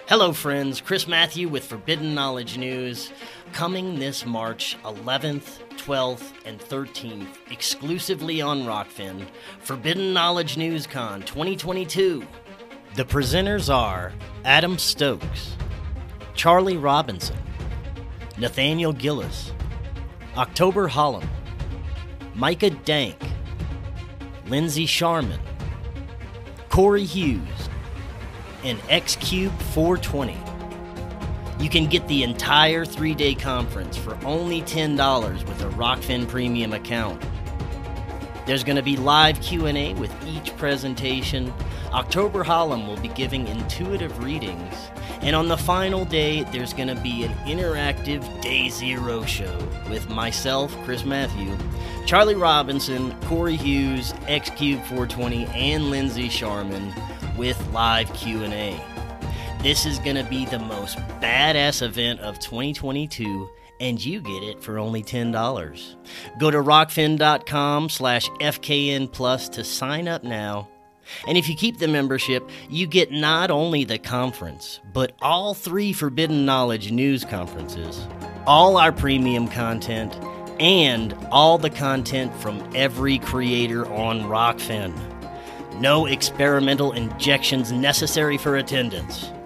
Hello friends, Chris Matthew with Forbidden Knowledge News, coming this March 11th, 12th, and 13th, exclusively on Rockfin, Forbidden Knowledge NewsCon 2022. The presenters are Adam Stokes, Charlie Robinson, Nathaniel Gillis, October Holland, Micah Dank, Lindsay Sharman, Corey Hughes, and X-Cube 420. You can get the entire 3-day conference for only $10 with a Rockfin Premium account. There's going to be live Q&A with each presentation. October Holland will be giving intuitive readings. And on the final day, there's going to be an interactive Day Zero show with myself, Chris Matthew, Charlie Robinson, Corey Hughes, X-Cube 420, and Lindsay Sharman with live Q&A. This is going to be the most badass event of 2022, and you get it for only $10. Go to rockfin.com/FKN Plus to sign up now. And if you keep the membership, you get not only the conference, but all 3 Forbidden Knowledge news conferences, all our premium content, and all the content from every creator on Rockfin. No experimental injections necessary for attendance.